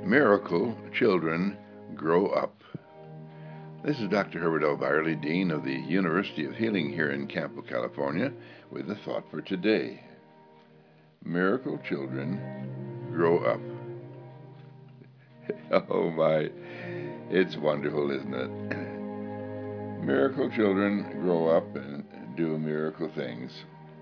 Miracle Children Grow Up. This is Dr. Herbert L. Byerly, Dean of the University of Healing here in Campo, California, with a thought for today. Miracle Children Grow Up. Oh my, it's wonderful, isn't it? Miracle children grow up and do miracle things.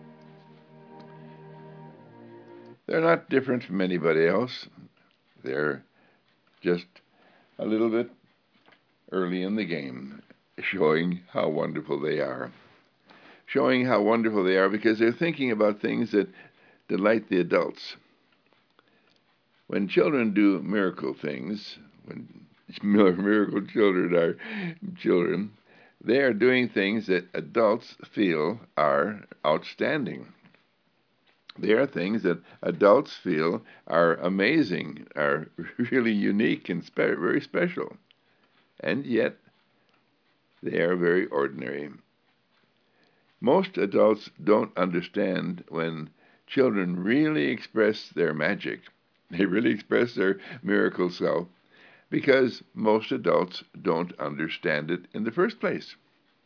They're not different from anybody else. They're just a little bit early in the game, showing how wonderful they are. Showing how wonderful they are because they're thinking about things that delight the adults. When children do miracle things, when miracle children are children, they are doing things that adults feel are outstanding. They are things that adults feel are amazing, are really unique and very special. And yet, they are very ordinary. Most adults don't understand when children really express their magic. They really express their miracle self because most adults don't understand it in the first place.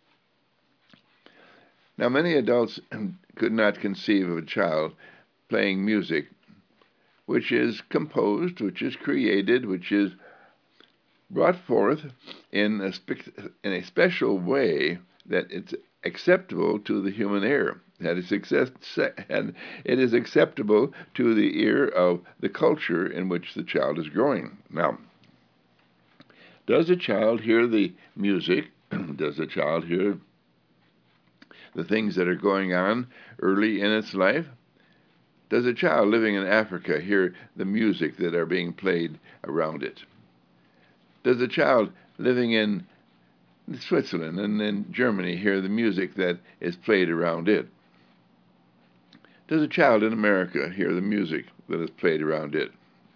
Now, many adults could not conceive of a child playing music which is composed, which is created, which is brought forth in a special way that it's acceptable to the human ear. That is and it is acceptable to the ear of the culture in which the child is growing. Now, does a child hear the music? Does a child hear the things that are going on early in its life? Does a child living in Africa hear the music that are being played around it? Does a child living in Switzerland and in Germany hear the music that is played around it? Does a child in America hear the music that is played around it?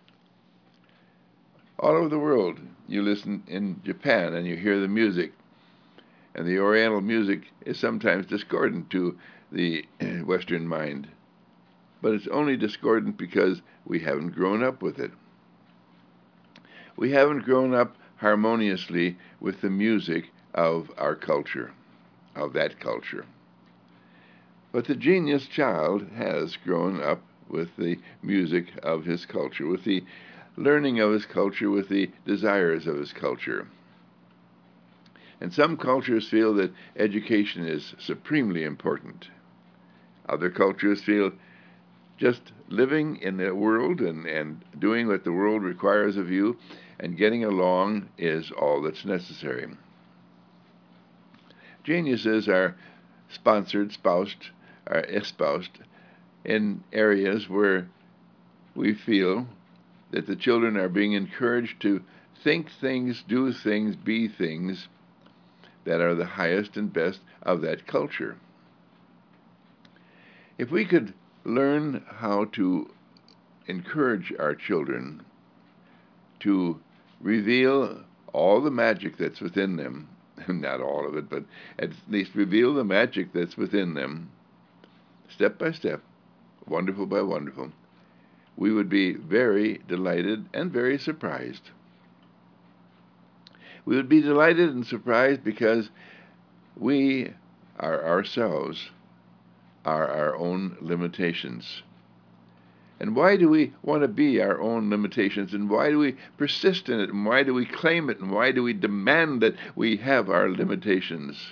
All over the world, you listen in Japan and you hear the music, and the Oriental music is sometimes discordant to the Western mind. But it's only discordant because we haven't grown up with it. We haven't grown up harmoniously with the music of our culture, of that culture. But the genius child has grown up with the music of his culture, with the learning of his culture, with the desires of his culture. And some cultures feel that education is supremely important. Other cultures feel just living in the world and doing what the world requires of you and getting along is all that's necessary. Geniuses are espoused in areas where we feel that the children are being encouraged to think things, do things, be things that are the highest and best of that culture. If we could learn how to encourage our children to reveal all the magic that's within them, not all of it, but at least reveal the magic that's within them, step by step, wonderful by wonderful, we would be very delighted and very surprised. We would be delighted and surprised because we are ourselves are our own limitations. And why do we want to be our own limitations? And why do we persist in it? And why do we claim it? And why do we demand that we have our limitations?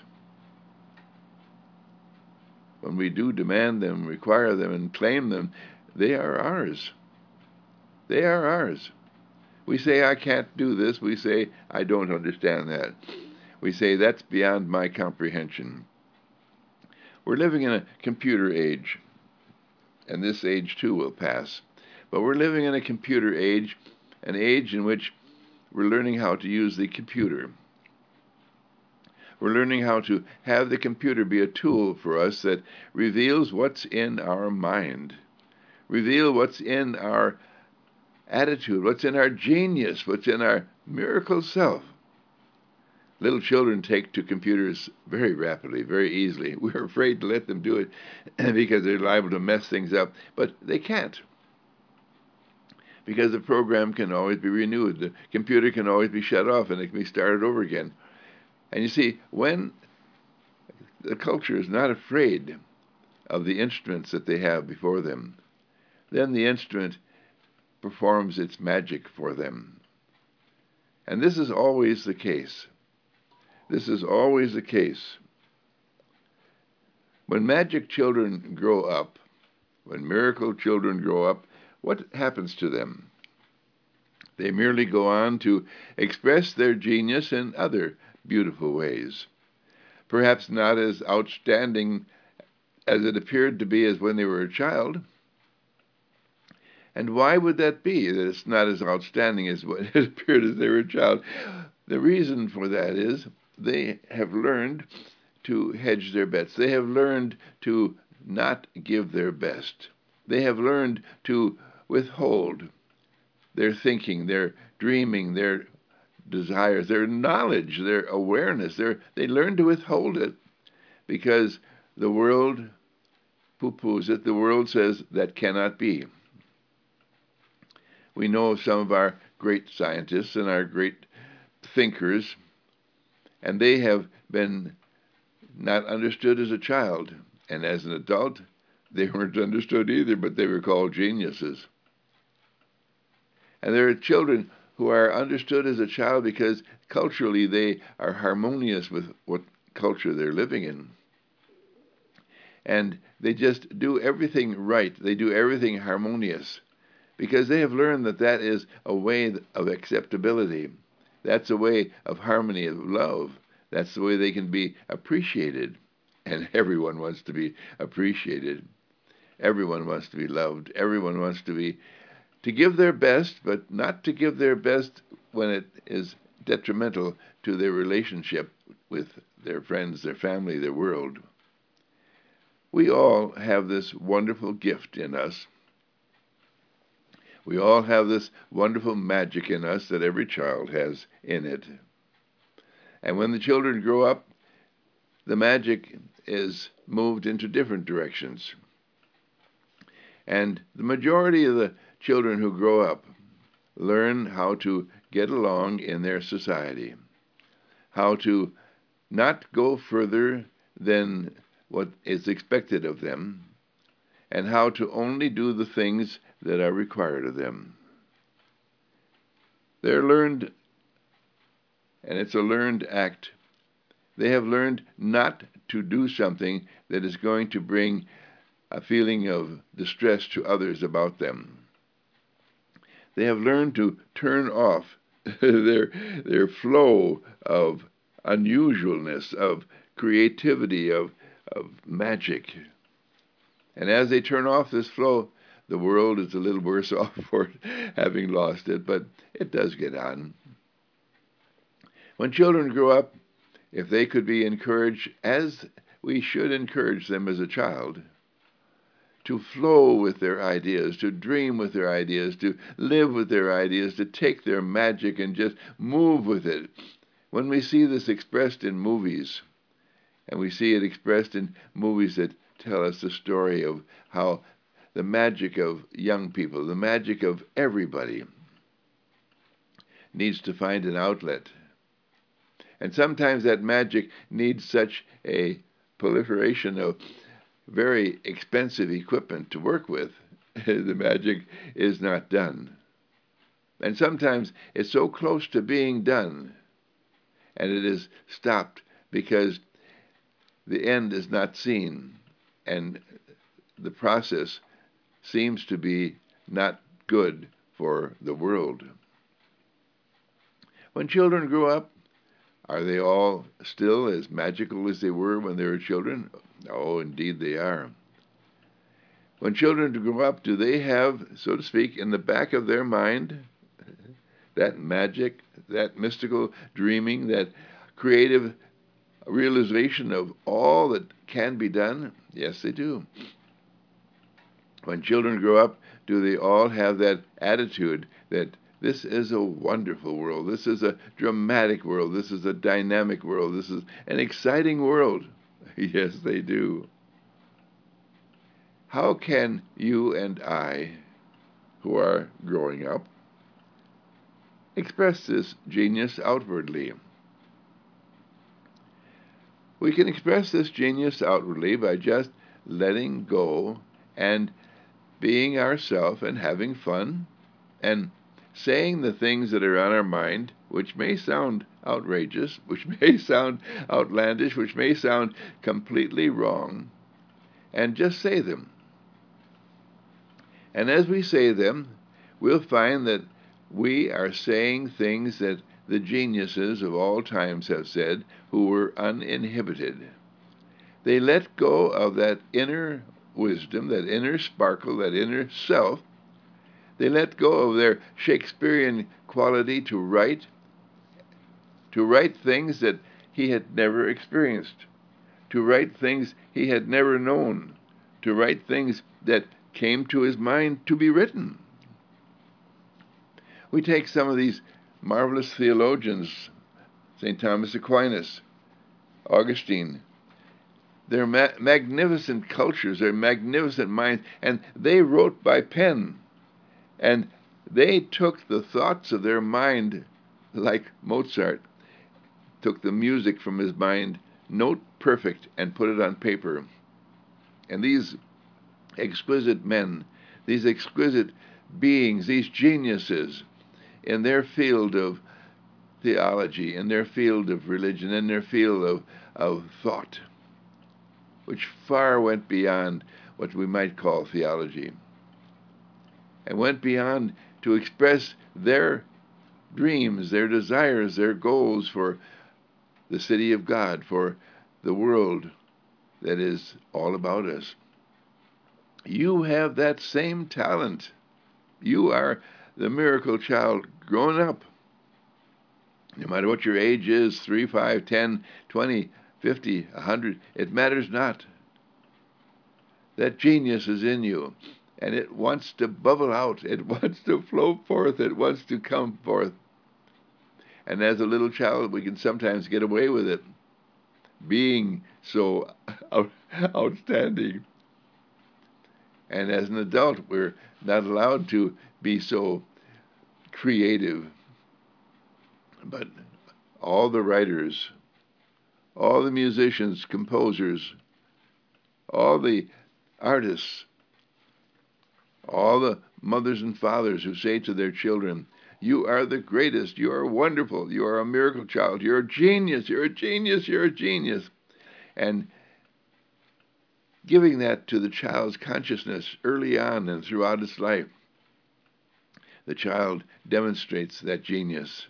When we do demand them, require them, and claim them, they are ours. They are ours. We say, I can't do this. We say, I don't understand that. We say, that's beyond my comprehension. We're living in a computer age, and this age too will pass. But we're living in a computer age, an age in which we're learning how to use the computer. We're learning how to have the computer be a tool for us that reveals what's in our mind, reveal what's in our attitude, what's in our genius, what's in our miracle self. Little children take to computers very rapidly, very easily. We're afraid to let them do it because they're liable to mess things up, but they can't. because the program can always be renewed. The computer can always be shut off and it can be started over again. And you see, when the culture is not afraid of the instruments that they have before them, then the instrument performs its magic for them. And this is always the case. This is always the case. When magic children grow up, when miracle children grow up, what happens to them? They merely go on to express their genius in other beautiful ways. Perhaps not as outstanding as it appeared to be as when they were a child. And why would that be, that it's not as outstanding as what it appeared as they were a child? The reason for that is they have learned to hedge their bets. They have learned to not give their best. They have learned to withhold their thinking, their dreaming, their desires, their knowledge, their awareness. They learn to withhold it because the world poo-poos it. The world says that cannot be. We know of some of our great scientists and our great thinkers, and they have been not understood as a child, and as an adult, they weren't understood either, but they were called geniuses. And there are children who are understood as a child because culturally they are harmonious with what culture they're living in. And they just do everything right. They do everything harmonious because they have learned that that is a way of acceptability. That's a way of harmony, of love. That's the way they can be appreciated. And everyone wants to be appreciated. Everyone wants to be loved. Everyone wants to give their best, but not to give their best when it is detrimental to their relationship with their friends, their family, their world. We all have this wonderful gift in us. We all have this wonderful magic in us that every child has in it. And when the children grow up, the magic is moved into different directions. And the majority of the children who grow up learn how to get along in their society, how to not go further than what is expected of them, and how to only do the things that are required of them. They're learned, and it's a learned act. They have learned not to do something that is going to bring a feeling of distress to others about them. They have learned to turn off their flow of unusualness, of creativity, of magic. And as they turn off this flow, the world is a little worse off for having lost it, but it does get on. When children grow up, if they could be encouraged, as we should encourage them as a child, to flow with their ideas, to dream with their ideas, to live with their ideas, to take their magic and just move with it. When we see this expressed in movies, and we see it expressed in movies that tell us the story of how the magic of young people, the magic of everybody, needs to find an outlet. And sometimes that magic needs such a proliferation of very expensive equipment to work with, the magic is not done. And sometimes it's so close to being done, and it is stopped because the end is not seen, and the process seems to be not good for the world. When children grow up, are they all still as magical as they were when they were children? Oh, indeed they are. When children grow up, do they have, so to speak, in the back of their mind, that magic, that mystical dreaming, that creative realization of all that can be done? Yes, they do. When children grow up, do they all have that attitude that this is a wonderful world, this is a dramatic world, this is a dynamic world, this is an exciting world? Yes, they do. How can you and I who are growing up express this genius outwardly. We can express this genius outwardly by just letting go and being ourselves and having fun and saying the things that are on our mind, which may sound outrageous, which may sound outlandish, which may sound completely wrong, and just say them. And as we say them, we'll find that we are saying things that the geniuses of all times have said who were uninhibited. They let go of that inner wisdom, that inner sparkle, that inner self. They let go of their Shakespearean quality to write things that he had never experienced, to write things he had never known, to write things that came to his mind to be written. We take some of these marvelous theologians, St. Thomas Aquinas, Augustine. They're magnificent cultures, they're magnificent minds, and they wrote by pen. And they took the thoughts of their mind, like Mozart took the music from his mind, note perfect, and put it on paper. And these exquisite men, these exquisite beings, these geniuses, in their field of theology, in their field of religion, in their field of thought, which far went beyond what we might call theology, and went beyond to express their dreams, their desires, their goals for the city of God, for the world that is all about us. You have that same talent. You are the miracle child grown up. No matter what your age is, 3, 5, 10, 20, 50, 100, it matters not. That genius is in you, and it wants to bubble out. It wants to flow forth. It wants to come forth. And as a little child, we can sometimes get away with it, being so outstanding. And as an adult, we're not allowed to be so creative. But all the writers, all the musicians, composers, all the artists, all the mothers and fathers who say to their children, you are the greatest, you are wonderful, you are a miracle child, you're a genius, you're a genius, you're a genius. And giving that to the child's consciousness early on and throughout its life, the child demonstrates that genius.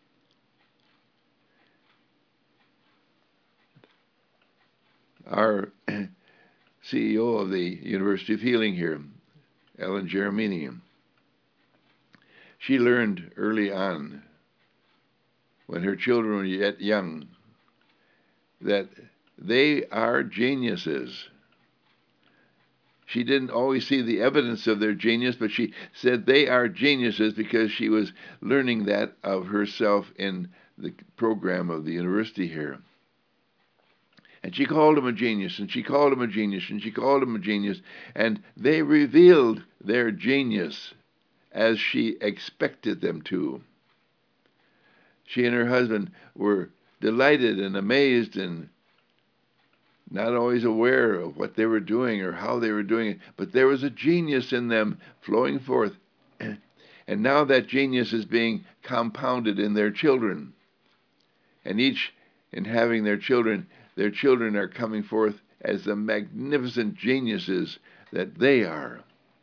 Our CEO of the University of Healing here, Ellen Geremini, she learned early on, when her children were yet young, that they are geniuses. She didn't always see the evidence of their genius, but she said they are geniuses because she was learning that of herself in the program of the university here. And she called him a genius, and she called him a genius, and she called him a genius, and they revealed their genius as she expected them to. She and her husband were delighted and amazed and not always aware of what they were doing or how they were doing it, but there was a genius in them flowing forth. And now that genius is being compounded in their children. And each, in having their children are coming forth as the magnificent geniuses that they are.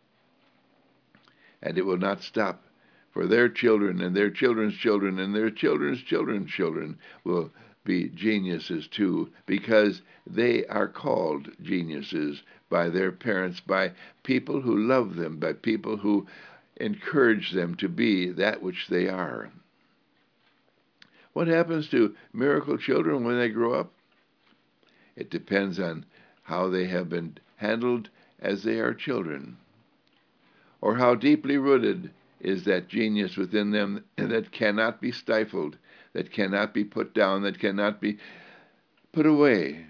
And it will not stop, for their children and their children's children and their children's children's children will be geniuses too, because they are called geniuses by their parents, by people who love them, by people who encourage them to be that which they are. What happens to miracle children when they grow up? It depends on how they have been handled as they are children, or how deeply rooted is that genius within them that cannot be stifled, that cannot be put down, that cannot be put away,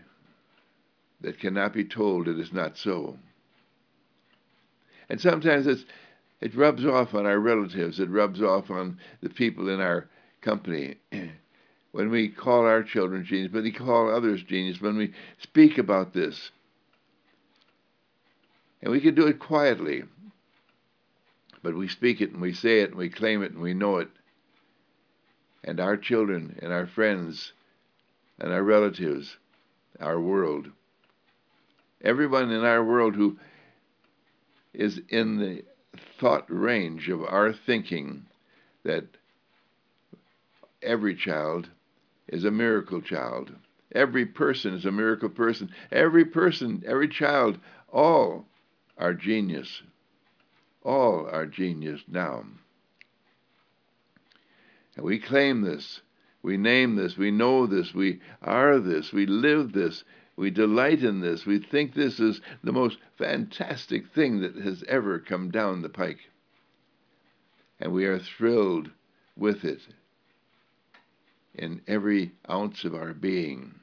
that cannot be told it is not so. And sometimes it's It rubs off on our relatives. It rubs off on the people in our company. When we call our children genius, when we call others genius, when we speak about this. And we can do it quietly, but we speak it and we say it and we claim it and we know it. And our children and our friends and our relatives, our world, everyone in our world who is in the thought range of our thinking that every child is a miracle child. Every person is a miracle person. Every person, every child, all are genius. All are genius now. And we claim this. We name this. We know this. We are this. We live this. We delight in this. We think this is the most fantastic thing that has ever come down the pike. And we are thrilled with it in every ounce of our being.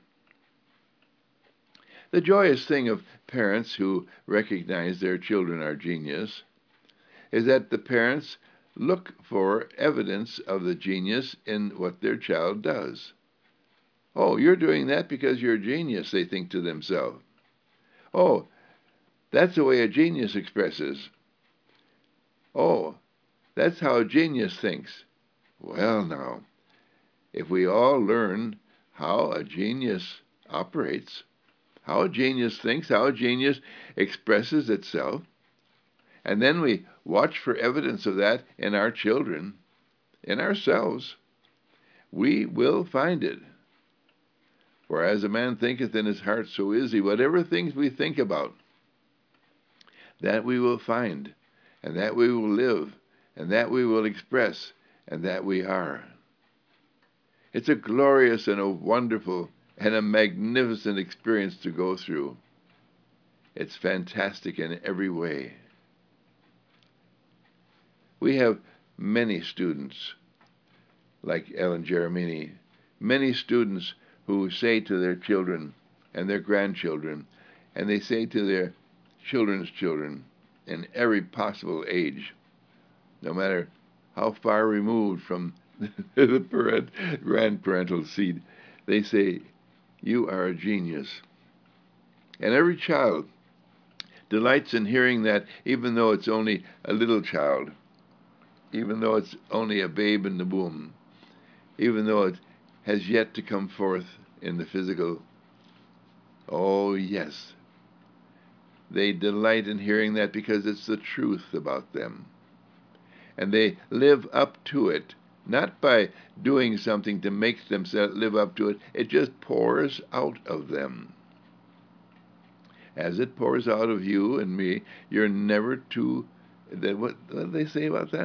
The joyous thing of parents who recognize their children are genius is that the parents look for evidence of the genius in what their child does. Oh, you're doing that because you're a genius, they think to themselves. Oh, that's the way a genius expresses. Oh, that's how a genius thinks. Well, now, if we all learn how a genius operates, how a genius thinks, how a genius expresses itself, and then we watch for evidence of that in our children, in ourselves, we will find it. For as a man thinketh in his heart, so is he. Whatever things we think about, that we will find, and that we will live, and that we will express, and that we are. It's a glorious and a wonderful and a magnificent experience to go through. It's fantastic in every way. We have many students, like Ellen Jeremini, many students who say to their children and their grandchildren, and they say to their children's children in every possible age, no matter how far removed from the grandparental seed, they say, you are a genius. And every child delights in hearing that, even though it's only a little child, even though it's only a babe in the womb, even though it has yet to come forth in the physical. Oh, yes. They delight in hearing that because it's the truth about them. And they live up to it, not by doing something to make themselves live up to it. It just pours out of them. As it pours out of you and me, you're never too... What do they say about that?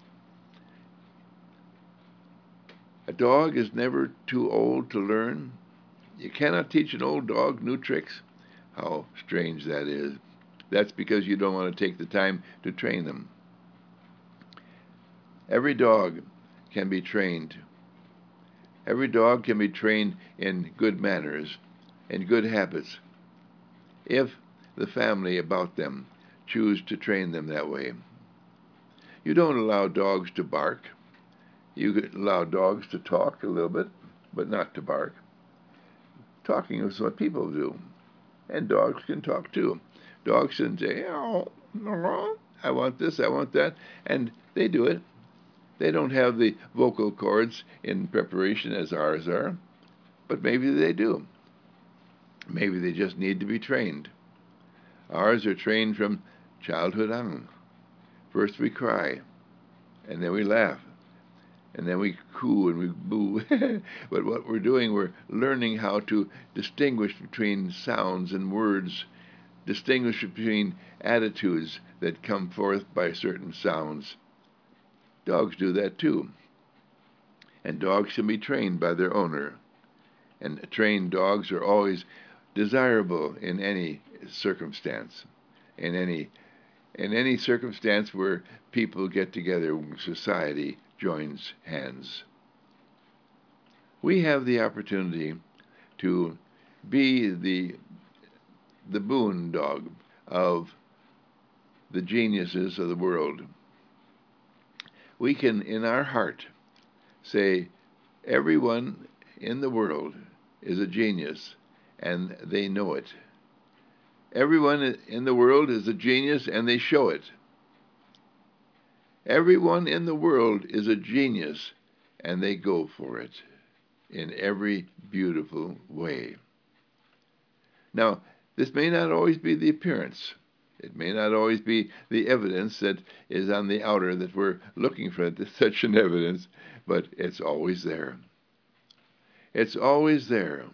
A dog is never too old to learn. You cannot teach an old dog new tricks. How strange that is. That's because you don't want to take the time to train them. Every dog can be trained. Every dog can be trained in good manners and good habits if the family about them choose to train them that way. You don't allow dogs to bark. You allow dogs to talk a little bit, but not to bark. Talking is what people do, and dogs can talk too. Dogs can say, oh, I want this, I want that, and they do it. They don't have the vocal cords in preparation as ours are, but maybe they do. Maybe they just need to be trained. Ours are trained from childhood on. First we cry, and then we laugh, and then we coo and we boo. But what we're doing, we're learning how to distinguish between sounds and words, distinguish between attitudes that come forth by certain sounds. Dogs do that too. And dogs can be trained by their owner. And trained dogs are always desirable in any circumstance, in any circumstance where people get together, society joins hands. We have the opportunity to be the boondog of the geniuses of the world. we can, in our heart, say, everyone in the world is a genius, and they know it. Everyone in the world is a genius, and they show it. Everyone in the world is a genius, and they go for it in every beautiful way. Now, this may not always be the appearance. It may not always be the evidence that is on the outer that we're looking for such an evidence, but it's always there. It's always there.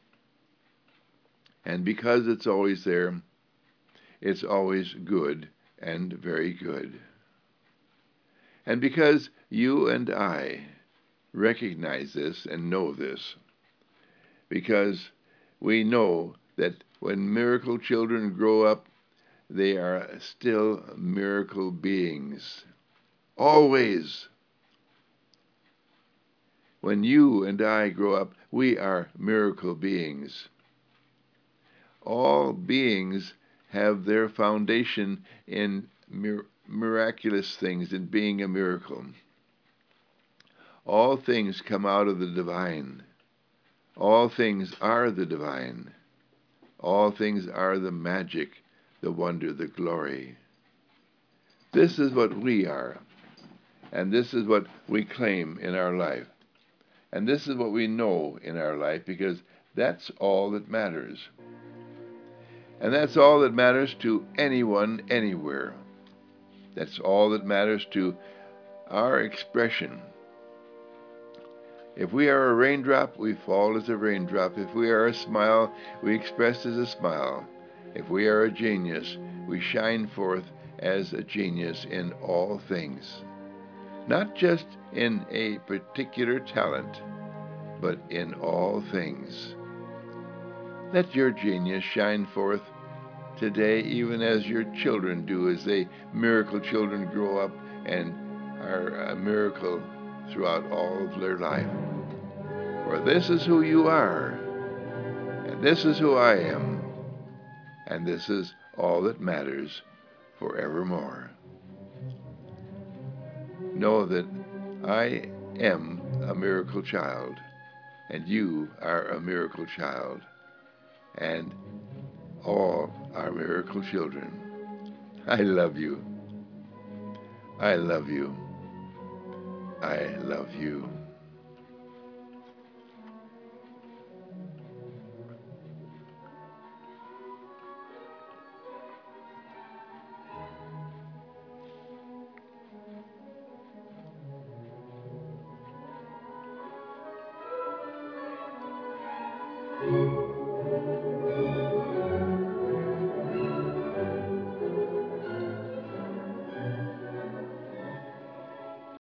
And because it's always there, it's always good and very good. And because you and I recognize this and know this, because we know that when miracle children grow up, they are still miracle beings. Always. When you and I grow up, we are miracle beings. All beings have their foundation in miraculous things, in being a miracle. All things come out of the divine. All things are the divine. All things are the magic, the wonder, the glory. This is what we are, and this is what we claim in our life. And this is what we know in our life, because that's all that matters. And that's all that matters to anyone, anywhere. That's all that matters to our expression. If we are a raindrop, we fall as a raindrop. If we are a smile, we express as a smile. If we are a genius, we shine forth as a genius in all things. Not just in a particular talent, but in all things. Let your genius shine forth today, even as your children do, as they miracle children grow up and are a miracle throughout all of their life. For this is who you are, and this is who I am, and this is all that matters forevermore. Know that I am a miracle child, and you are a miracle child, and all are miracle children. I love you. I love you. I love you.